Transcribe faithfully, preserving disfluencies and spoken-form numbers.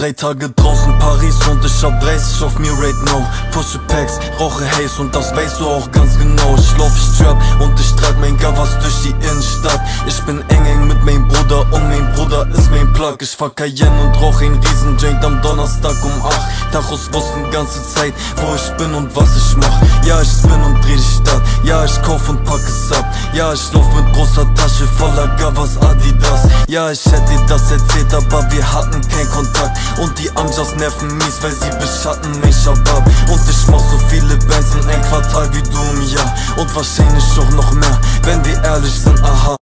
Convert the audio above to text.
drei Tage draußen Paris und ich hab dreißig auf mir right now. Pushe Packs, rauche Haze und das weißt du auch ganz genau. Ich lauf, ich trap und ich trag mein Gavas durch die Innenstadt. Ich bin eng eng mit mein Bruder und mein Bruder ist mein Plug. Ich fahr Cayenne und rauch ein riesen Joint am Donnerstag um acht. Tachos wussten ganze Zeit, wo ich bin und was ich mach. Ja, ich spin und dreh die Stadt. Ja, ich kauf und pack es ab. Ja, ich lauf mit großer Tasche voller Gavas Adidas. Ja, ich hätte dir das erzählt, aber wir hatten keinen Kontakt. Und die Amjas nerven mies, weil sie beschatten mein Shabab. Und ich mach so viele Bands in ein Quartal wie du im Jahr. Und wahrscheinlich auch noch mehr, wenn wir ehrlich sind, aha.